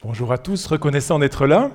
Bonjour à tous, reconnaissant d'être là.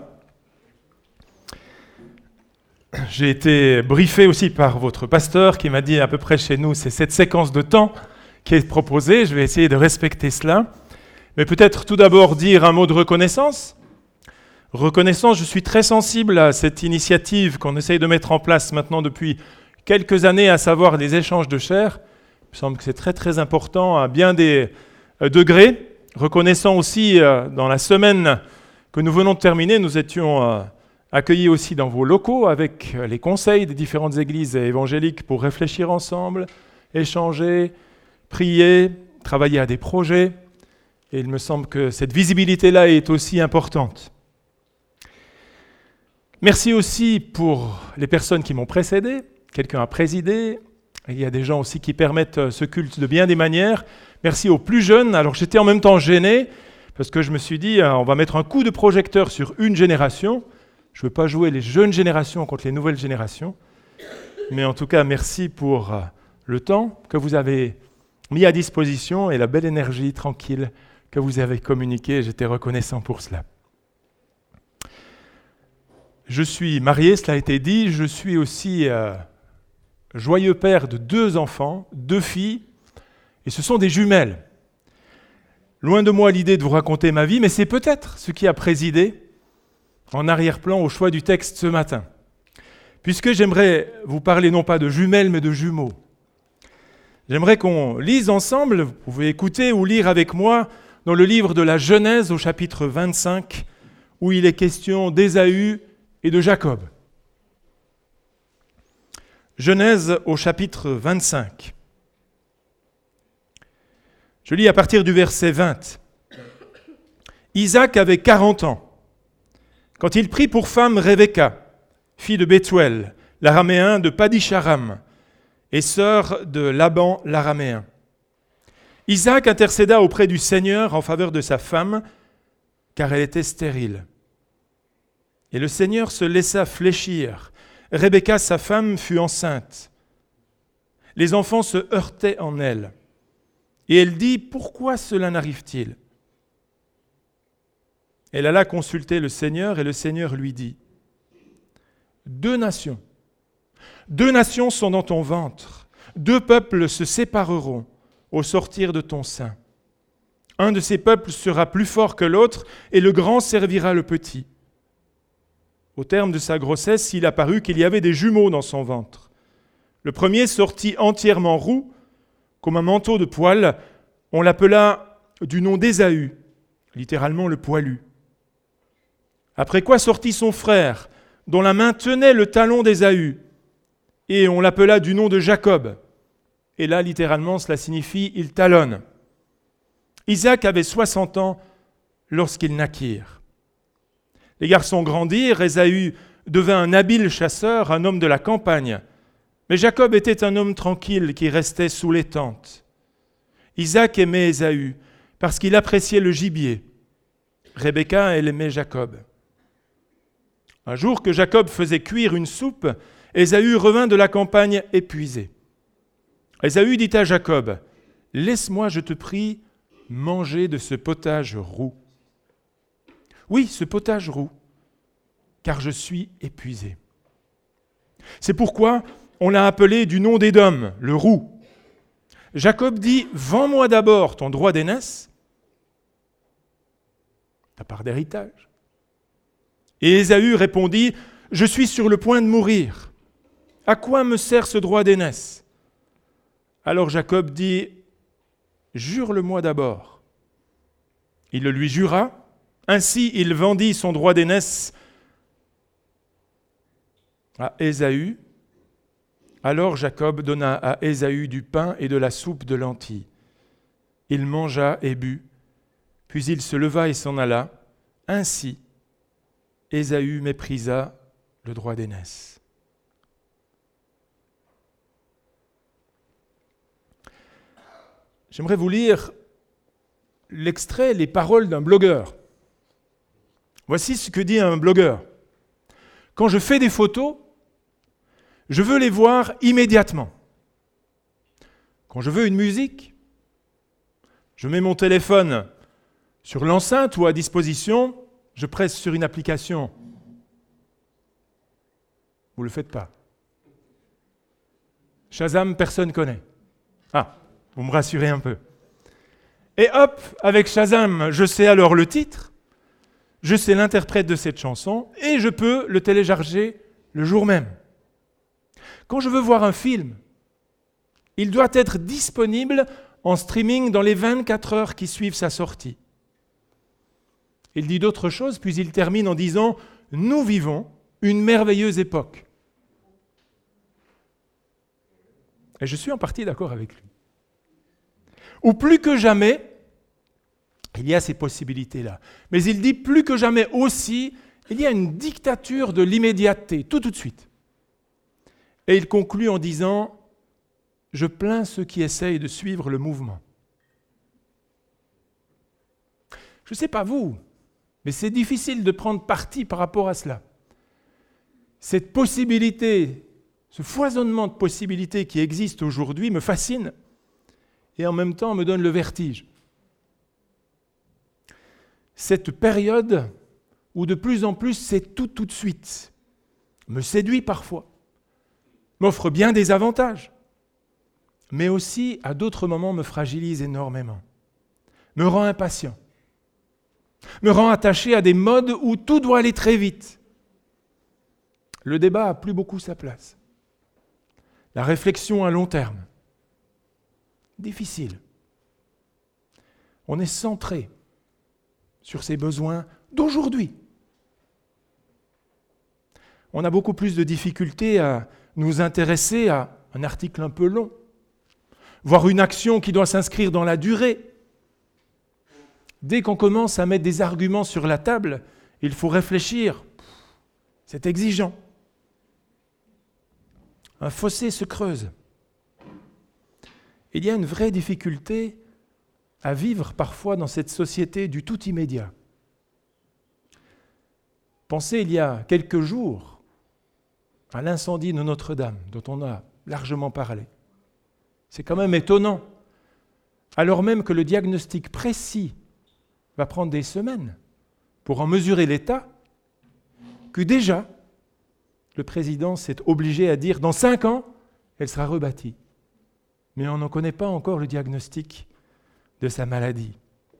J'ai été briefé aussi par votre pasteur qui m'a dit à peu près chez nous, c'est cette séquence de temps qui est proposée. Je vais essayer de respecter cela. Mais peut-être tout d'abord dire un mot de reconnaissance. Reconnaissance, je suis très sensible à cette initiative qu'on essaye de mettre en place maintenant depuis quelques années, à savoir des échanges de chair. Il me semble que c'est très très important à bien des degrés. Reconnaissant aussi, dans la semaine que nous venons de terminer, nous étions accueillis aussi dans vos locaux avec les conseils des différentes églises évangéliques pour réfléchir ensemble, échanger, prier, travailler à des projets. Et il me semble que cette visibilité-là est aussi importante. Merci aussi pour les personnes qui m'ont précédé. Quelqu'un a présidé. Il y a des gens aussi qui permettent ce culte de bien des manières. Merci aux plus jeunes. Alors j'étais en même temps gêné parce que je me suis dit on va mettre un coup de projecteur sur une génération. Je ne veux pas jouer les jeunes générations contre les nouvelles générations. Mais en tout cas, merci pour le temps que vous avez mis à disposition et la belle énergie tranquille que vous avez communiquée. J'étais reconnaissant pour cela. Je suis marié, cela a été dit. Je suis aussi joyeux père de 2 enfants, 2 filles. Et ce sont des jumelles. Loin de moi l'idée de vous raconter ma vie, mais c'est peut-être ce qui a présidé en arrière-plan au choix du texte ce matin. Puisque j'aimerais vous parler non pas de jumelles, mais de jumeaux. J'aimerais qu'on lise ensemble, vous pouvez écouter ou lire avec moi, dans le livre de la Genèse au chapitre 25, où il est question d'Ésaü et de Jacob. Genèse au chapitre 25. Je lis à partir du verset 20. Isaac avait 40 ans, quand il prit pour femme Rebecca, fille de Bethuel, l'araméen de Paddi-Charam, et sœur de Laban l'araméen. Isaac intercéda auprès du Seigneur en faveur de sa femme, car elle était stérile. Et le Seigneur se laissa fléchir. Rebecca, sa femme, fut enceinte. Les enfants se heurtaient en elle. Et elle dit, pourquoi cela n'arrive-t-il ? Elle alla consulter le Seigneur et le Seigneur lui dit, 2 nations sont dans ton ventre, 2 peuples se sépareront au sortir de ton sein. Un de ces peuples sera plus fort que l'autre et le grand servira le petit. Au terme de sa grossesse, il apparut qu'il y avait des jumeaux dans son ventre. Le premier sortit entièrement roux, comme un manteau de poil, on l'appela du nom d'Ésaü, littéralement le poilu. Après quoi sortit son frère, dont la main tenait le talon d'Ésaü, et on l'appela du nom de Jacob. Et là, littéralement, cela signifie « il talonne ». Isaac avait 60 ans lorsqu'ils naquirent. Les garçons grandirent, Ésaü devint un habile chasseur, un homme de la campagne. Mais Jacob était un homme tranquille qui restait sous les tentes. Isaac aimait Ésaü parce qu'il appréciait le gibier. Rebecca, elle aimait Jacob. Un jour que Jacob faisait cuire une soupe, Ésaü revint de la campagne épuisé. Ésaü dit à Jacob, « Laisse-moi, je te prie, manger de ce potage roux. » « Oui, ce potage roux, car je suis épuisé. » C'est pourquoi on l'a appelé du nom d'Édom, le roux. Jacob dit, « Vends-moi d'abord ton droit d'aînesse, ta part d'héritage. » Et Ésaü répondit, « Je suis sur le point de mourir. À quoi me sert ce droit d'aînesse ?» Alors Jacob dit, « Jure-le-moi d'abord. » Il le lui jura. Ainsi, il vendit son droit d'aînesse à Ésaü. Alors Jacob donna à Ésaü du pain et de la soupe de lentilles. Il mangea et but, puis il se leva et s'en alla. Ainsi, Ésaü méprisa le droit d'aînesse. J'aimerais vous lire l'extrait, les paroles d'un blogueur. Voici ce que dit un blogueur. « Quand je fais des photos, je veux les voir immédiatement. Quand je veux une musique, je mets mon téléphone Sur l'enceinte ou à disposition, je presse sur une application. Vous ne le faites pas. Shazam, personne ne connaît. Ah, vous me rassurez un peu. Et hop, avec Shazam, je sais alors le titre, je sais l'interprète de cette chanson et je peux le télécharger le jour même. Quand je veux voir un film, il doit être disponible en streaming dans les 24 heures qui suivent sa sortie. Il dit d'autres choses, puis il termine en disant « Nous vivons une merveilleuse époque ». Et je suis en partie d'accord avec lui. Ou plus que jamais, il y a ces possibilités-là. Mais il dit plus que jamais aussi, il y a une dictature de l'immédiateté, tout de suite. Et il conclut en disant « Je plains ceux qui essayent de suivre le mouvement ». Je ne sais pas vous, mais c'est difficile de prendre parti par rapport à cela. Cette possibilité, ce foisonnement de possibilités qui existe aujourd'hui me fascine et en même temps me donne le vertige. Cette période où de plus en plus c'est tout de suite me séduit parfois, m'offre bien des avantages, mais aussi à d'autres moments me fragilise énormément, me rend impatient, me rend attaché à des modes où tout doit aller très vite. Le débat n'a plus beaucoup sa place. La réflexion à long terme, difficile. On est centré sur ses besoins d'aujourd'hui. On a beaucoup plus de difficultés à nous intéresser à un article un peu long, voire une action qui doit s'inscrire dans la durée. Dès qu'on commence à mettre des arguments sur la table, il faut réfléchir. C'est exigeant. Un fossé se creuse. Il y a une vraie difficulté à vivre parfois dans cette société du tout immédiat. Pensez il y a quelques jours à l'incendie de Notre-Dame, dont on a largement parlé. C'est quand même étonnant, alors même que le diagnostic précis va prendre des semaines pour en mesurer l'état, que déjà, le président s'est obligé à dire « dans 5 ans, elle sera rebâtie ». Mais on n'en connaît pas encore le diagnostic de sa maladie.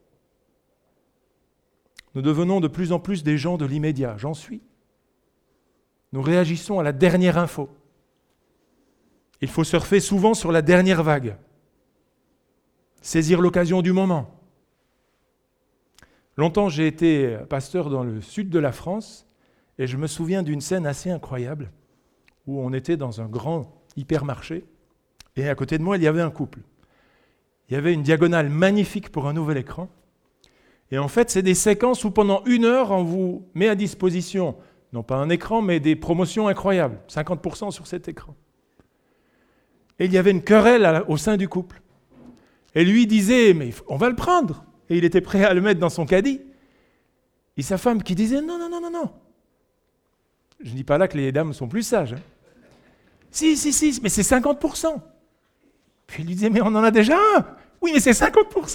Nous devenons de plus en plus des gens de l'immédiat, j'en suis. Nous réagissons à la dernière info. Il faut surfer souvent sur la dernière vague, saisir l'occasion du moment. Longtemps, j'ai été pasteur dans le sud de la France et je me souviens d'une scène assez incroyable où on était dans un grand hypermarché et à côté de moi, il y avait un couple. Il y avait une diagonale magnifique pour un nouvel écran. Et en fait, c'est des séquences où pendant 1 heure, on vous met à disposition, non pas un écran, mais des promotions incroyables, 50% sur cet écran. Et il y avait une querelle au sein du couple. Et lui disait, mais on va le prendre. Et il était prêt à le mettre dans son caddie. Et sa femme qui disait, non. Je ne dis pas là que les dames sont plus sages. Hein. Si, mais c'est 50%. Puis il lui disait, mais on en a déjà un. Oui, mais c'est 50%.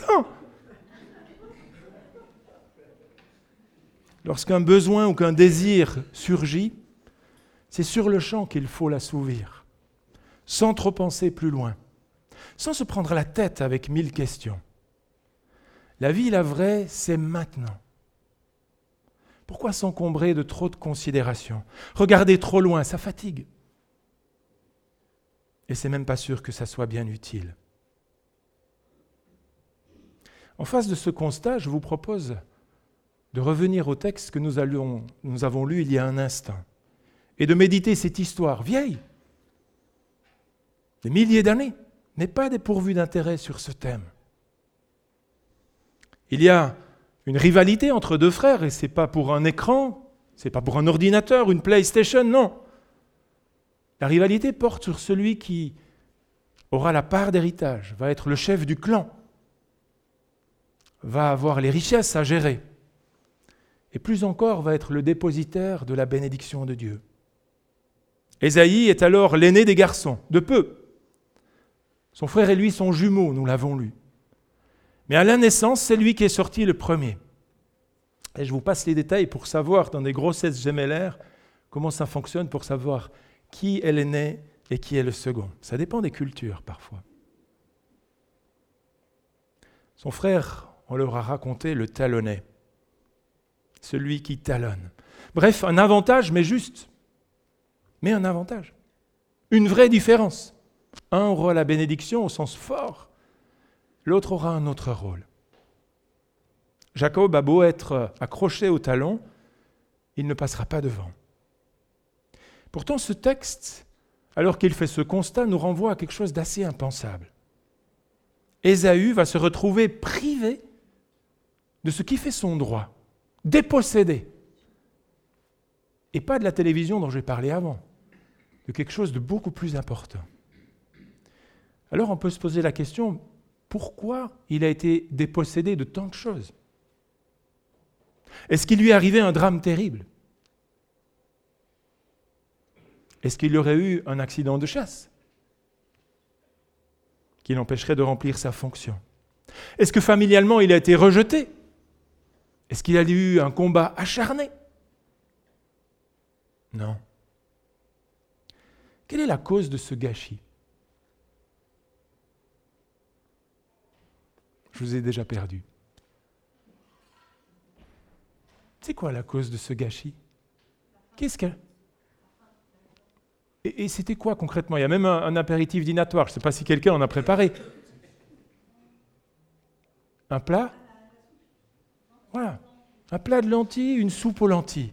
Lorsqu'un besoin ou qu'un désir surgit, c'est sur le champ qu'il faut l'assouvir, sans trop penser plus loin, sans se prendre la tête avec 1000 questions. La vie, la vraie, c'est maintenant. Pourquoi s'encombrer de trop de considérations ? Regarder trop loin, ça fatigue. Et c'est même pas sûr que ça soit bien utile. En face de ce constat, je vous propose de revenir au texte que nous avons lu il y a un instant et de méditer cette histoire vieille, des milliers d'années, mais pas dépourvue d'intérêt sur ce thème. Il y a une rivalité entre 2 frères et ce n'est pas pour un écran, ce n'est pas pour un ordinateur, une PlayStation, non. La rivalité porte sur celui qui aura la part d'héritage, va être le chef du clan, va avoir les richesses à gérer. Et plus encore, va être le dépositaire de la bénédiction de Dieu. Ésaïe est alors l'aîné des garçons, de peu. Son frère et lui sont jumeaux, nous l'avons lu. Mais à la naissance, c'est lui qui est sorti le premier. Et je vous passe les détails pour savoir, dans des grossesses gémellaires, comment ça fonctionne pour savoir qui est l'aîné et qui est le second. Ça dépend des cultures, parfois. Son frère, on leur a raconté, le talonnait. Celui qui talonne. Bref, un avantage, mais juste. Mais un avantage. Une vraie différence. Un aura la bénédiction au sens fort, l'autre aura un autre rôle. Jacob a beau être accroché au talon, il ne passera pas devant. Pourtant, ce texte, alors qu'il fait ce constat, nous renvoie à quelque chose d'assez impensable. Ésaü va se retrouver privé de ce qui fait son droit, dépossédé. Et pas de la télévision dont j'ai parlé avant, de quelque chose de beaucoup plus important. Alors on peut se poser la question, pourquoi il a été dépossédé de tant de choses ? Est-ce qu'il lui est arrivé un drame terrible ? Est-ce qu'il y aurait eu un accident de chasse qui l'empêcherait de remplir sa fonction ? Est-ce que familialement il a été rejeté ? Est-ce qu'il a eu un combat acharné ? Non. Quelle est la cause de ce gâchis ? Je vous ai déjà perdu. C'est quoi la cause de ce gâchis ? Qu'est-ce que... Et c'était quoi concrètement ? Il y a même un apéritif dînatoire. Je ne sais pas si quelqu'un en a préparé. Un plat ? Voilà. Un plat de lentilles, une soupe aux lentilles.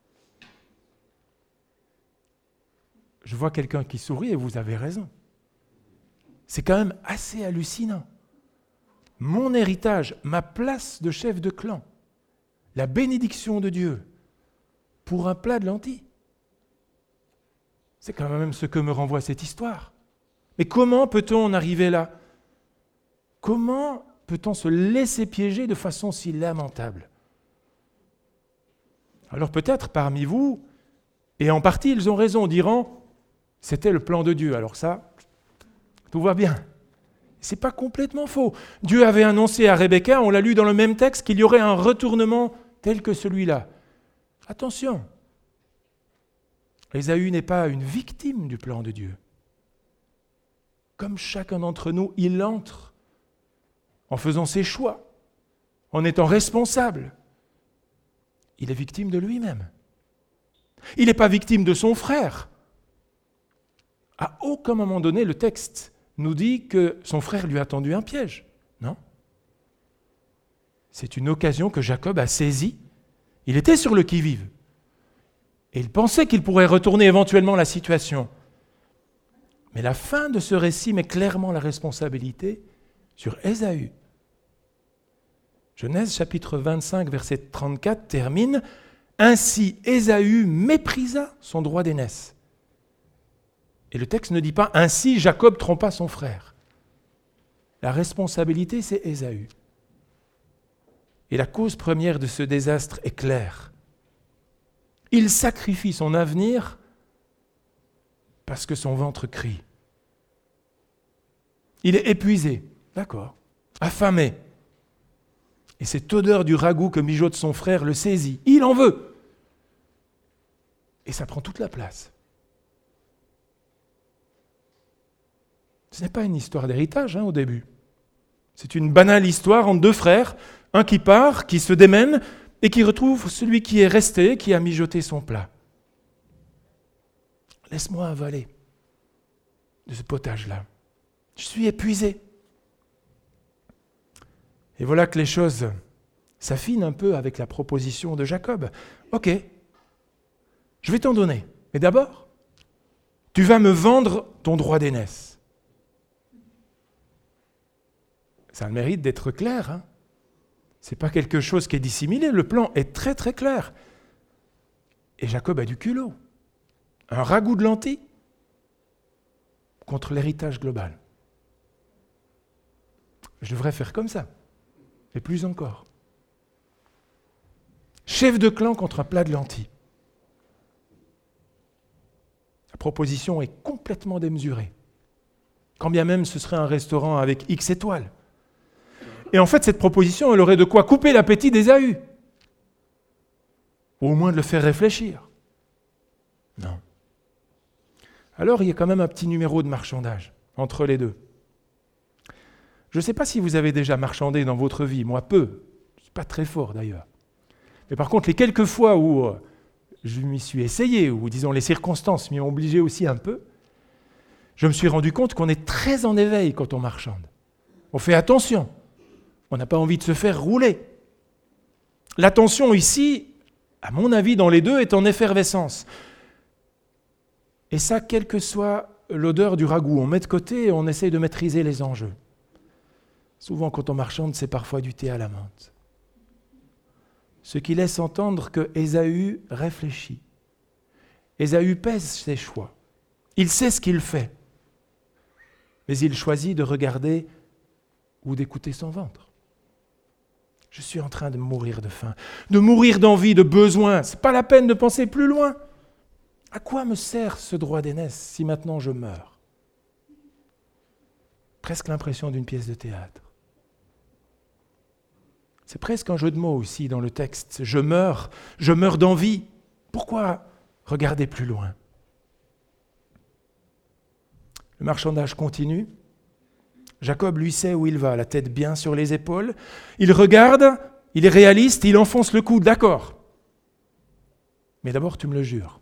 Je vois quelqu'un qui sourit et vous avez raison. C'est quand même assez hallucinant. Mon héritage, ma place de chef de clan, la bénédiction de Dieu pour un plat de lentilles. C'est quand même ce que me renvoie cette histoire. Mais comment peut-on en arriver là ? Comment peut-on se laisser piéger de façon si lamentable ? Alors peut-être parmi vous, et en partie ils ont raison, diront « c'était le plan de Dieu ». Alors ça, tout va bien. Ce n'est pas complètement faux. Dieu avait annoncé à Rebecca, on l'a lu dans le même texte, qu'il y aurait un retournement tel que celui-là. Attention, Ésaü n'est pas une victime du plan de Dieu. Comme chacun d'entre nous, il entre en faisant ses choix, en étant responsable. Il est victime de lui-même. Il n'est pas victime de son frère. À aucun moment donné, le texte nous dit que son frère lui a tendu un piège. Non. C'est une occasion que Jacob a saisie. Il était sur le qui-vive. Et il pensait qu'il pourrait retourner éventuellement la situation. Mais la fin de ce récit met clairement la responsabilité sur Ésaü. Genèse chapitre 25, verset 34 termine « Ainsi Ésaü méprisa son droit d'aînesse ». Et le texte ne dit pas « Ainsi Jacob trompa son frère ». La responsabilité, c'est Ésaü. Et la cause première de ce désastre est claire. Il sacrifie son avenir parce que son ventre crie. Il est épuisé, d'accord, affamé. Et cette odeur du ragoût que mijote son frère le saisit. Il en veut. Et ça prend toute la place. Ce n'est pas une histoire d'héritage au début. C'est une banale histoire entre deux frères, un qui part, qui se démène, et qui retrouve celui qui est resté, qui a mijoté son plat. Laisse-moi avaler de ce potage-là. Je suis épuisé. Et voilà que les choses s'affinent un peu avec la proposition de Jacob. Ok, je vais t'en donner. Mais d'abord, tu vas me vendre ton droit d'aînesse. Ça a le mérite d'être clair. Ce n'est pas quelque chose qui est dissimulé. Le plan est très très clair. Et Jacob a du culot. Un ragoût de lentilles contre l'héritage global. Je devrais faire comme ça. Et plus encore. Chef de clan contre un plat de lentilles. La proposition est complètement démesurée. Quand bien même ce serait un restaurant avec X étoiles. Et en fait, cette proposition, elle aurait de quoi couper l'appétit d'Ésaü. ou au moins de le faire réfléchir. Non. Alors il y a quand même un petit numéro de marchandage entre les deux. Je ne sais pas si vous avez déjà marchandé dans votre vie, moi peu, c'est pas très fort d'ailleurs. Mais par contre, les quelques fois où je m'y suis essayé, ou disons les circonstances m'y ont obligé aussi un peu, je me suis rendu compte qu'on est très en éveil quand on marchande. On fait attention, on n'a pas envie de se faire rouler. L'attention ici, à mon avis, dans les deux, est en effervescence. Et ça, quelle que soit l'odeur du ragoût, on met de côté et on essaye de maîtriser les enjeux. Souvent, quand on marchande, c'est parfois du thé à la menthe. Ce qui laisse entendre que Ésaü réfléchit. Ésaü pèse ses choix. Il sait ce qu'il fait. Mais il choisit de regarder ou d'écouter son ventre. Je suis en train de mourir de faim, de mourir d'envie, de besoin. Ce n'est pas la peine de penser plus loin. À quoi me sert ce droit d'aînesse si maintenant je meurs ? Presque l'impression d'une pièce de théâtre. C'est presque un jeu de mots aussi dans le texte. Je meurs d'envie. Pourquoi regarder plus loin ? Le marchandage continue. Jacob, lui, sait où il va, la tête bien sur les épaules. Il regarde, il est réaliste, il enfonce le cou, d'accord. Mais d'abord, tu me le jures.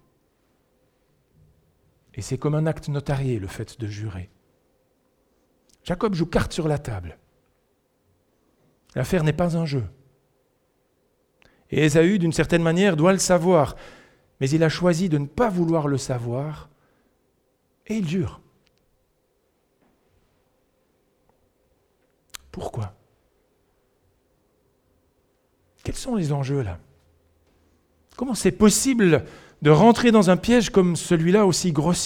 Et c'est comme un acte notarié, le fait de jurer. Jacob joue carte sur la table. L'affaire n'est pas un jeu. Et Ésaü, d'une certaine manière, doit le savoir. Mais il a choisi de ne pas vouloir le savoir. Et il jure. Pourquoi ? Quels sont les enjeux là ? Comment c'est possible de rentrer dans un piège comme celui-là aussi grossier ?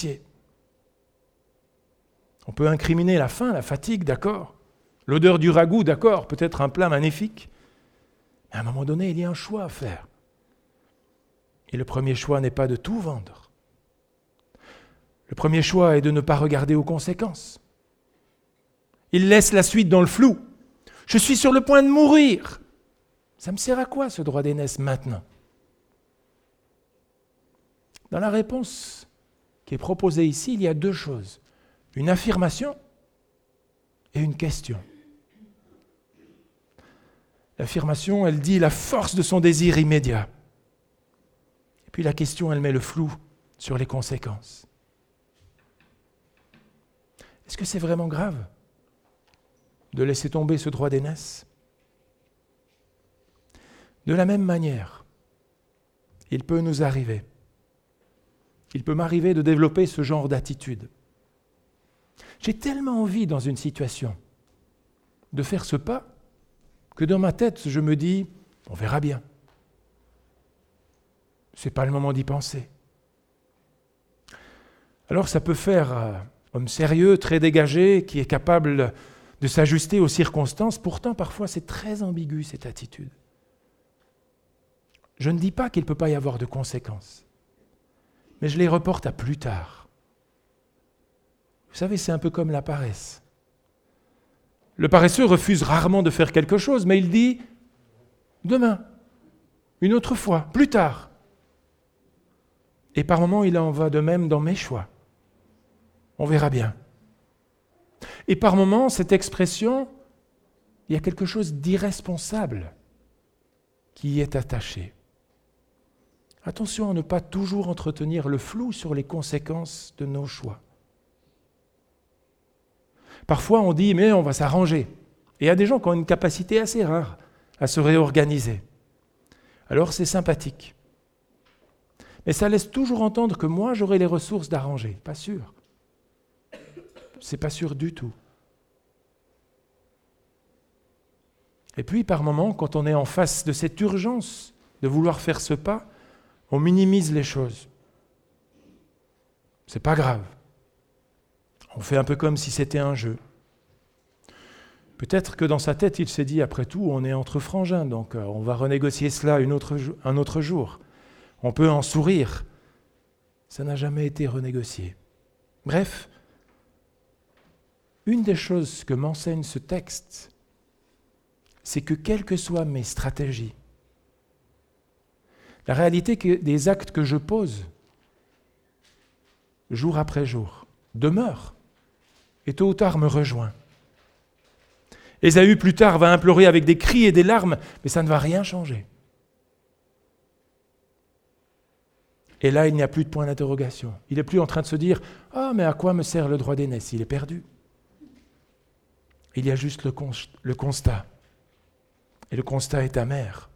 On peut incriminer la faim, la fatigue, d'accord. L'odeur du ragoût, d'accord, peut-être un plat magnifique. Mais à un moment donné, il y a un choix à faire. Et le premier choix n'est pas de tout vendre. Le premier choix est de ne pas regarder aux conséquences. Il laisse la suite dans le flou. Je suis sur le point de mourir. Ça me sert à quoi ce droit d'aînesse maintenant ? Dans la réponse qui est proposée ici, il y a deux choses. Une affirmation et une question. L'affirmation, elle dit la force de son désir immédiat. Et puis la question, elle met le flou sur les conséquences. Est-ce que c'est vraiment grave de laisser tomber ce droit d'aînesse ? De la même manière, il peut nous arriver. Il peut m'arriver de développer ce genre d'attitude. J'ai tellement envie dans une situation de faire ce pas que dans ma tête, je me dis, on verra bien. Ce n'est pas le moment d'y penser. Alors ça peut faire homme sérieux, très dégagé, qui est capable de s'ajuster aux circonstances. Pourtant, parfois, c'est très ambigu, cette attitude. Je ne dis pas qu'il ne peut pas y avoir de conséquences, mais je les reporte à plus tard. Vous savez, c'est un peu comme la paresse. Le paresseux refuse rarement de faire quelque chose, mais il dit « demain, une autre fois, plus tard ». Et par moments, il en va de même dans mes choix. On verra bien. Et par moments, cette expression, il y a quelque chose d'irresponsable qui y est attaché. Attention à ne pas toujours entretenir le flou sur les conséquences de nos choix. Parfois, on dit, mais on va s'arranger. Et il y a des gens qui ont une capacité assez rare à se réorganiser. Alors, c'est sympathique. Mais ça laisse toujours entendre que moi, j'aurai les ressources d'arranger. Pas sûr. C'est pas sûr du tout. Et puis, par moments, quand on est en face de cette urgence de vouloir faire ce pas, on minimise les choses. C'est pas grave. On fait un peu comme si c'était un jeu. Peut-être que dans sa tête, il s'est dit, après tout, on est entre frangins, donc on va renégocier cela un autre jour. On peut en sourire. Ça n'a jamais été renégocié. Bref, une des choses que m'enseigne ce texte, c'est que quelles que soient mes stratégies, La réalité des actes que je pose, jour après jour, demeure et tôt ou tard me rejoint. Ésaü, plus tard, va implorer avec des cris et des larmes, mais ça ne va rien changer. Et là, il n'y a plus de point d'interrogation. Il n'est plus en train de se dire « Ah, mais à quoi me sert le droit d'aînesse ?» Il est perdu. Il y a juste le constat. Et le constat est amer.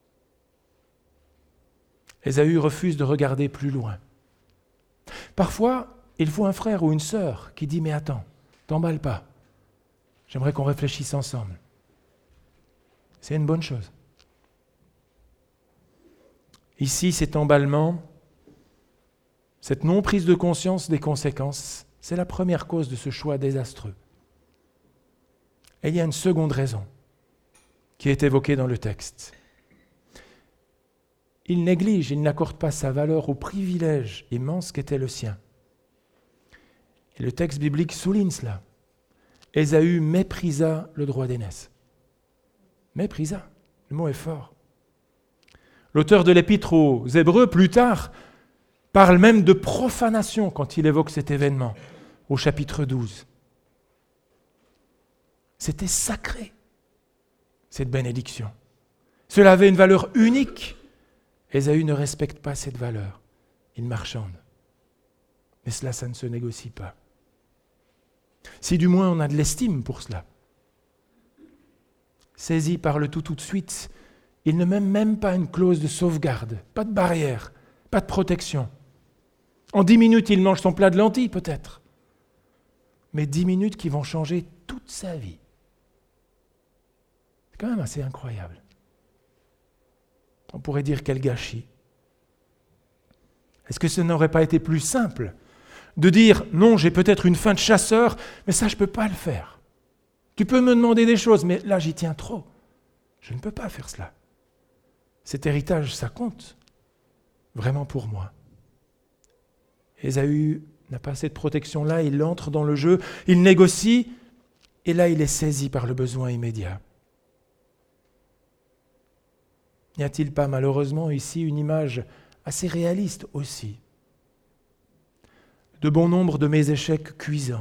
Ésaü refuse de regarder plus loin. Parfois, il faut un frère ou une sœur qui dit « Mais attends, t'emballe pas. J'aimerais qu'on réfléchisse ensemble. » C'est une bonne chose. Ici, cet emballement, cette non-prise de conscience des conséquences, c'est la première cause de ce choix désastreux. Et il y a une seconde raison qui est évoquée dans le texte. Il néglige, il n'accorde pas sa valeur au privilège immense qu'était le sien. Et le texte biblique souligne cela. Ésaü méprisa le droit d'aînesse. Méprisa, le mot est fort. L'auteur de l'Épître aux Hébreux, plus tard, parle même de profanation quand il évoque cet événement, au chapitre 12. C'était sacré, cette bénédiction. Cela avait une valeur unique. Ésaü ne respecte pas cette valeur. Il marchande. Mais cela, ça ne se négocie pas. Si du moins on a de l'estime pour cela. Saisi par le tout de suite, il ne met même pas une clause de sauvegarde, pas de barrière, pas de protection. En 10 minutes, il mange son plat de lentilles, peut-être. Mais 10 minutes qui vont changer toute sa vie. C'est quand même assez incroyable. On pourrait dire quel gâchis. Est-ce que ce n'aurait pas été plus simple de dire « Non, j'ai peut-être une faim de chasseur, mais ça, je ne peux pas le faire. Tu peux me demander des choses, mais là, j'y tiens trop. Je ne peux pas faire cela. Cet héritage, ça compte vraiment pour moi. » Ésaü n'a pas cette protection-là, il entre dans le jeu, il négocie, et là, il est saisi par le besoin immédiat. N'y a-t-il pas malheureusement ici une image assez réaliste aussi de bon nombre de mes échecs cuisants?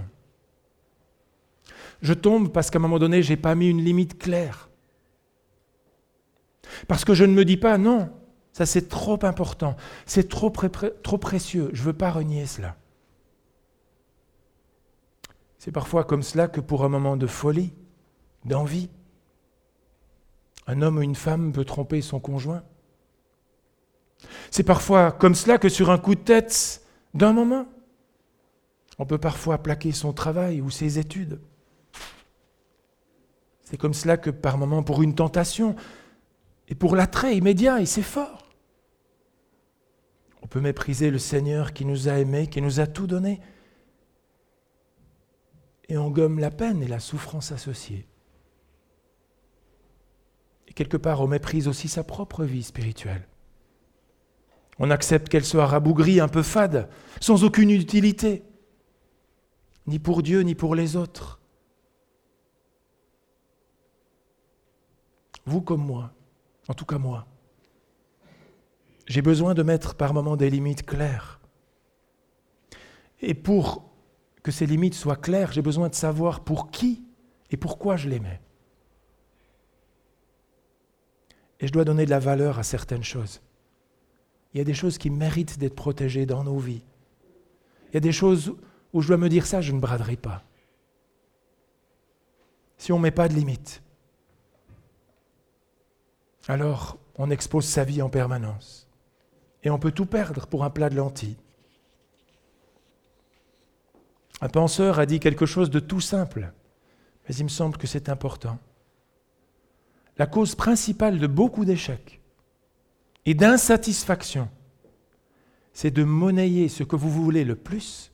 Je tombe parce qu'à un moment donné, je n'ai pas mis une limite claire. Parce que je ne me dis pas, non, ça c'est trop important, c'est trop précieux, je ne veux pas renier cela. C'est parfois comme cela que pour un moment de folie, d'envie, un homme ou une femme peut tromper son conjoint. C'est parfois comme cela que sur un coup de tête d'un moment, on peut parfois plaquer son travail ou ses études. C'est comme cela que par moment, pour une tentation et pour l'attrait immédiat, et c'est fort, on peut mépriser le Seigneur qui nous a aimés, qui nous a tout donné, et on gomme la peine et la souffrance associée. Et quelque part, on méprise aussi sa propre vie spirituelle. On accepte qu'elle soit rabougrie, un peu fade, sans aucune utilité, ni pour Dieu, ni pour les autres. Vous comme moi, en tout cas moi, j'ai besoin de mettre par moments des limites claires. Et pour que ces limites soient claires, j'ai besoin de savoir pour qui et pourquoi je les mets. Et je dois donner de la valeur à certaines choses. Il y a des choses qui méritent d'être protégées dans nos vies. Il y a des choses où je dois me dire ça, je ne braderai pas. Si on ne met pas de limite, alors on expose sa vie en permanence. Et on peut tout perdre pour un plat de lentilles. Un penseur a dit quelque chose de tout simple, mais il me semble que c'est important. La cause principale de beaucoup d'échecs et d'insatisfaction, c'est de monnayer ce que vous voulez le plus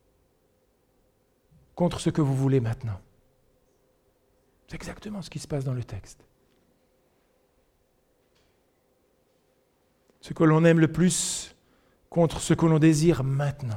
contre ce que vous voulez maintenant. C'est exactement ce qui se passe dans le texte. Ce que l'on aime le plus contre ce que l'on désire maintenant.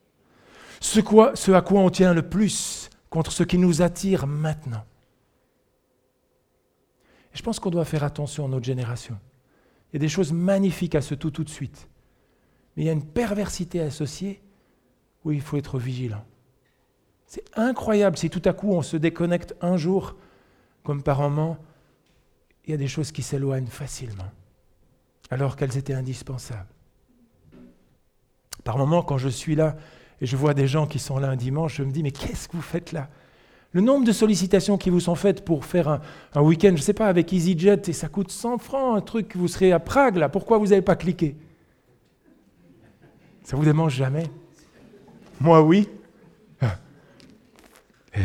Ce à quoi on tient le plus contre ce qui nous attire maintenant. Et je pense qu'on doit faire attention à notre génération. Il y a des choses magnifiques à ce tout de suite. Mais il y a une perversité associée où il faut être vigilant. C'est incroyable si tout à coup on se déconnecte un jour, comme par moment, il y a des choses qui s'éloignent facilement, alors qu'elles étaient indispensables. Par moments, quand je suis là et je vois des gens qui sont là un dimanche, je me dis, mais qu'est-ce que vous faites là ? Le nombre de sollicitations qui vous sont faites pour faire un week-end, je ne sais pas, avec EasyJet, et ça coûte 100 francs, un truc, vous serez à Prague, là, pourquoi vous n'avez pas cliqué ? Ça ne vous démange jamais ? Moi, oui. Et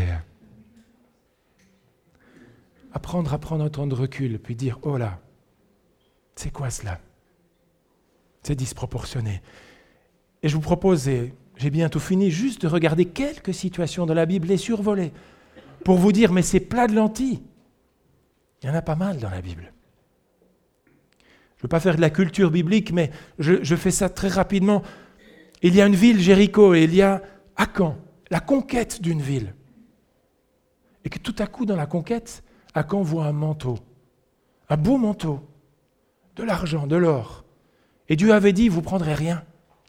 apprendre à prendre un temps de recul, puis dire, oh là, c'est quoi cela ? C'est disproportionné. Et je vous propose, et j'ai bientôt fini, juste de regarder quelques situations de la Bible, les survoler, pour vous dire, mais c'est plat de lentilles. Il y en a pas mal dans la Bible. Je ne veux pas faire de la culture biblique, mais je fais ça très rapidement. Il y a une ville, Jéricho, et il y a Akan, la conquête d'une ville. Et que tout à coup, dans la conquête, Akan voit un manteau, un beau manteau, de l'argent, de l'or. Et Dieu avait dit, vous ne prendrez rien.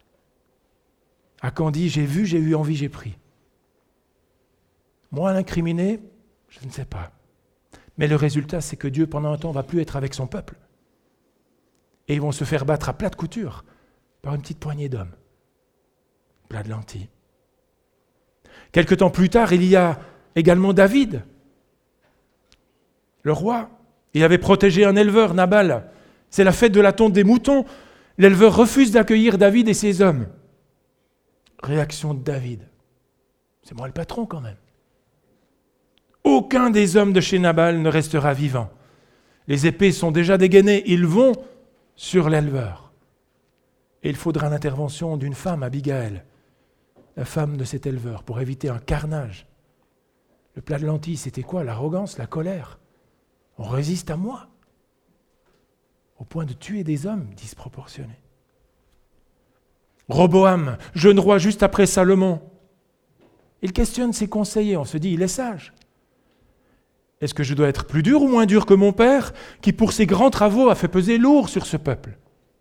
Akan dit, j'ai vu, j'ai eu envie, j'ai pris. Moi, l'incriminé, je ne sais pas. Mais le résultat, c'est que Dieu, pendant un temps, ne va plus être avec son peuple. Et ils vont se faire battre à plat de couture par une petite poignée d'hommes. Plat de lentilles. Quelque temps plus tard, il y a également David, le roi. Il avait protégé un éleveur, Nabal. C'est la fête de la tonte des moutons. L'éleveur refuse d'accueillir David et ses hommes. Réaction de David. C'est moi le patron quand même. Aucun des hommes de chez Nabal ne restera vivant. Les épées sont déjà dégainées, ils vont sur l'éleveur. Et il faudra l'intervention d'une femme, Abigaël, la femme de cet éleveur, pour éviter un carnage. Le plat de lentilles, c'était quoi ? L'arrogance, la colère. On résiste à moi, au point de tuer des hommes disproportionnés. Roboam, jeune roi juste après Salomon, il questionne ses conseillers, on se dit, il est sage. Est-ce que je dois être plus dur ou moins dur que mon père, qui pour ses grands travaux a fait peser lourd sur ce peuple ?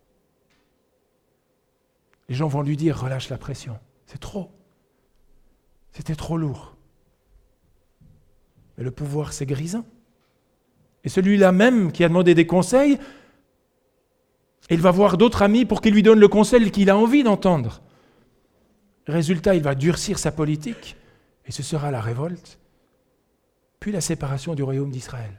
Les gens vont lui dire, relâche la pression, c'est trop. C'était trop lourd. Mais le pouvoir, c'est grisant. Et celui-là même qui a demandé des conseils, il va voir d'autres amis pour qu'ils lui donnent le conseil qu'il a envie d'entendre. Résultat, il va durcir sa politique, et ce sera la révolte, puis la séparation du royaume d'Israël.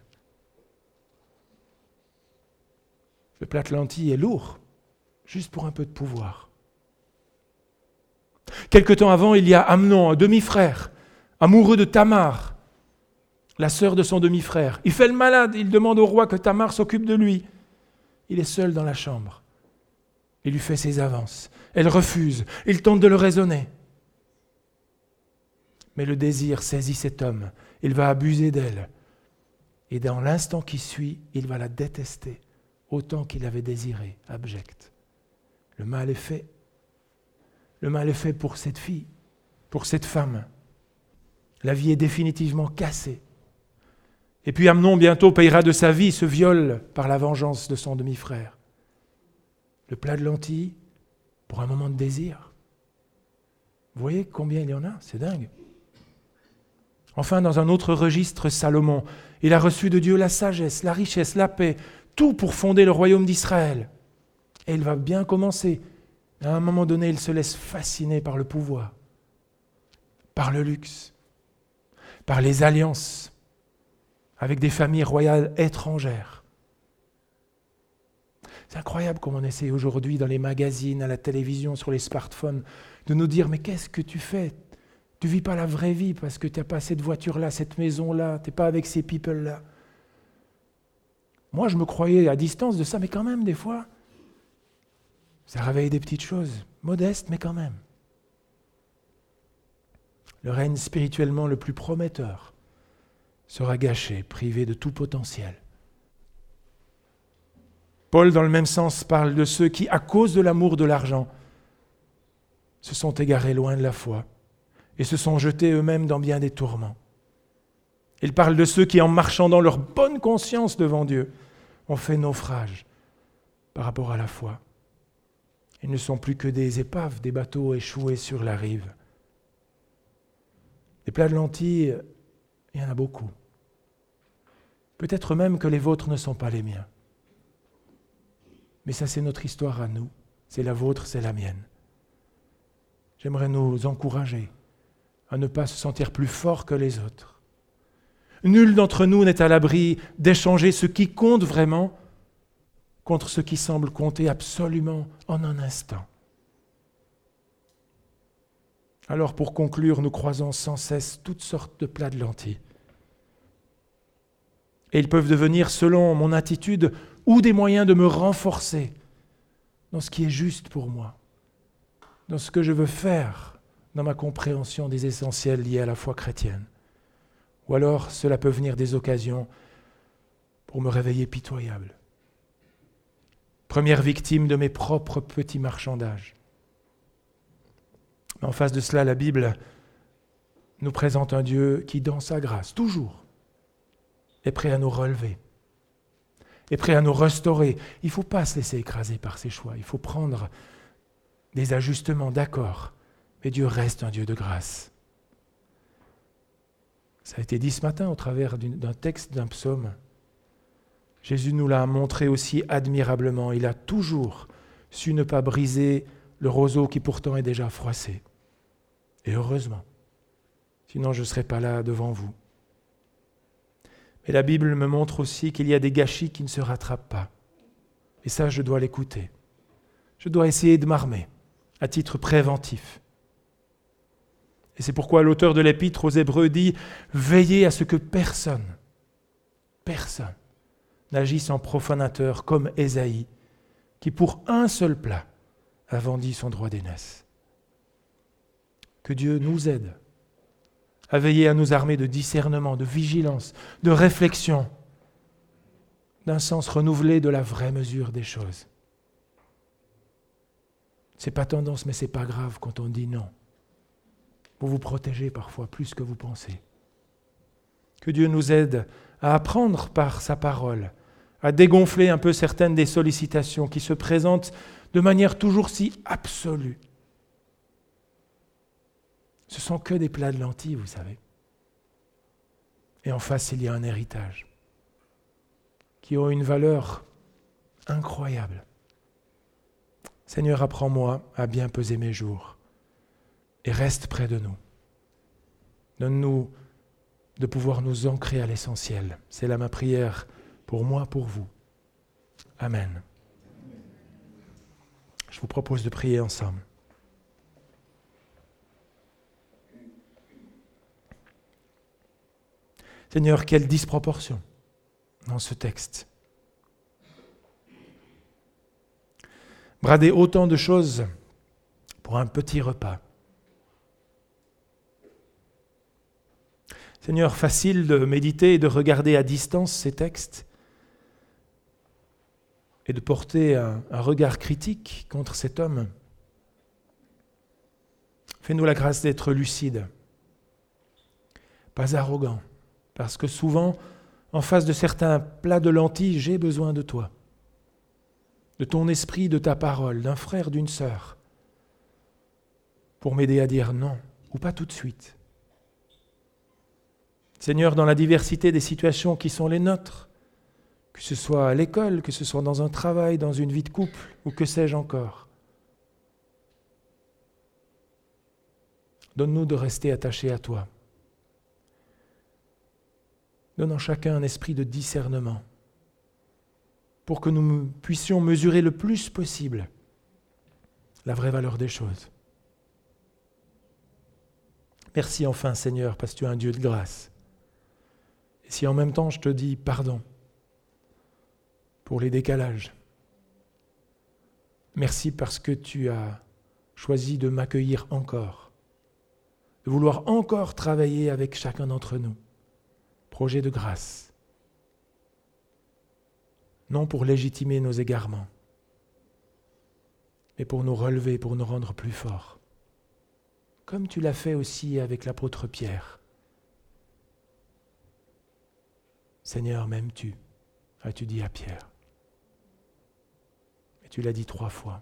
Le plat de lentilles est lourd, juste pour un peu de pouvoir. Quelque temps avant, il y a Amnon, un demi-frère, amoureux de Tamar, la sœur de son demi-frère. Il fait le malade, il demande au roi que Tamar s'occupe de lui. Il est seul dans la chambre. Il lui fait ses avances. Elle refuse. Il tente de le raisonner. Mais le désir saisit cet homme. Il va abuser d'elle. Et dans l'instant qui suit, il va la détester autant qu'il avait désiré, abject. Le mal est fait. Le mal est fait pour cette fille, pour cette femme. La vie est définitivement cassée. Et puis Amnon bientôt payera de sa vie ce viol par la vengeance de son demi-frère. Le plat de lentilles pour un moment de désir. Vous voyez combien il y en a ? C'est dingue. Enfin, dans un autre registre, Salomon, il a reçu de Dieu la sagesse, la richesse, la paix, tout pour fonder le royaume d'Israël. Et il va bien commencer. À un moment donné, il se laisse fasciner par le pouvoir, par le luxe, par les alliances avec des familles royales étrangères. C'est incroyable comme on essaie aujourd'hui dans les magazines, à la télévision, sur les smartphones, de nous dire « Mais qu'est-ce que tu fais ? Tu ne vis pas la vraie vie parce que tu n'as pas cette voiture-là, cette maison-là, tu n'es pas avec ces people-là. » Moi, je me croyais à distance de ça, mais quand même, des fois, ça réveille des petites choses, modestes, mais quand même. Le règne spirituellement le plus prometteur sera gâché, privé de tout potentiel. Paul, dans le même sens, parle de ceux qui, à cause de l'amour de l'argent, se sont égarés loin de la foi et se sont jetés eux-mêmes dans bien des tourments. Il parle de ceux qui, en marchant dans leur bonne conscience devant Dieu, ont fait naufrage par rapport à la foi. Ils ne sont plus que des épaves, des bateaux échoués sur la rive. Des plats de lentilles, il y en a beaucoup. Peut-être même que les vôtres ne sont pas les miens. Mais ça, c'est notre histoire à nous. C'est la vôtre, c'est la mienne. J'aimerais nous encourager à ne pas se sentir plus fort que les autres. Nul d'entre nous n'est à l'abri d'échanger ce qui compte vraiment contre ce qui semble compter absolument en un instant. Alors pour conclure, nous croisons sans cesse toutes sortes de plats de lentilles. Et ils peuvent devenir, selon mon attitude, ou des moyens de me renforcer dans ce qui est juste pour moi, dans ce que je veux faire, dans ma compréhension des essentiels liés à la foi chrétienne. Ou alors cela peut venir des occasions pour me réveiller pitoyable. Première victime de mes propres petits marchandages. Mais en face de cela, la Bible nous présente un Dieu qui, dans sa grâce, toujours, est prêt à nous relever, est prêt à nous restaurer. Il ne faut pas se laisser écraser par ses choix. Il faut prendre des ajustements, d'accord, mais Dieu reste un Dieu de grâce. Ça a été dit ce matin au travers d'un texte, d'un psaume. Jésus nous l'a montré aussi admirablement. Il a toujours su ne pas briser le roseau qui pourtant est déjà froissé. Et heureusement, sinon je ne serais pas là devant vous. Mais la Bible me montre aussi qu'il y a des gâchis qui ne se rattrapent pas. Et ça, je dois l'écouter. Je dois essayer de m'armer à titre préventif. Et c'est pourquoi l'auteur de l'Épître aux Hébreux dit « Veillez à ce que personne n'agisse en profanateur comme Ésaïe, qui pour un seul plat a vendu son droit d'aînesse. » Que Dieu nous aide à veiller à nous armer de discernement, de vigilance, de réflexion, d'un sens renouvelé de la vraie mesure des choses. C'est pas tendance, mais c'est pas grave quand on dit non. Vous vous protégez parfois plus que vous pensez. Que Dieu nous aide à apprendre par sa parole, à dégonfler un peu certaines des sollicitations qui se présentent de manière toujours si absolue. Ce sont que des plats de lentilles, vous savez. Et en face, il y a un héritage qui a une valeur incroyable. Seigneur, apprends-moi à bien peser mes jours et reste près de nous. Donne-nous de pouvoir nous ancrer à l'essentiel. C'est là ma prière pour moi, pour vous. Amen. Je vous propose de prier ensemble. Seigneur, quelle disproportion dans ce texte. Brader autant de choses pour un petit repas. Seigneur, facile de méditer et de regarder à distance ces textes et de porter un regard critique contre cet homme. Fais-nous la grâce d'être lucides, pas arrogants, parce que souvent, en face de certains plats de lentilles, j'ai besoin de toi, de ton esprit, de ta parole, d'un frère, d'une sœur, pour m'aider à dire non, ou pas tout de suite. Seigneur, dans la diversité des situations qui sont les nôtres, que ce soit à l'école, que ce soit dans un travail, dans une vie de couple, ou que sais-je encore, donne-nous de rester attachés à toi. Donne en chacun un esprit de discernement pour que nous puissions mesurer le plus possible la vraie valeur des choses. Merci enfin, Seigneur, parce que tu es un Dieu de grâce. Et si en même temps je te dis pardon pour les décalages, merci parce que tu as choisi de m'accueillir encore, de vouloir encore travailler avec chacun d'entre nous. Projet de grâce, non pour légitimer nos égarements, mais pour nous relever, pour nous rendre plus forts, comme tu l'as fait aussi avec l'apôtre Pierre. Seigneur, m'aimes-tu ? As-tu dit à Pierre. Tu l'as dit 3 fois.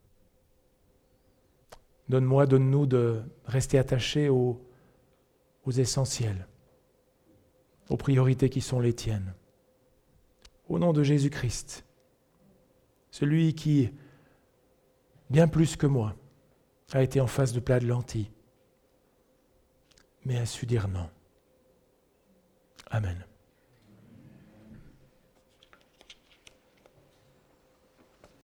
Donne-nous de rester attachés aux essentiels, aux priorités qui sont les tiennes. Au nom de Jésus-Christ, celui qui, bien plus que moi, a été en face de plat de lentilles, mais a su dire non. Amen.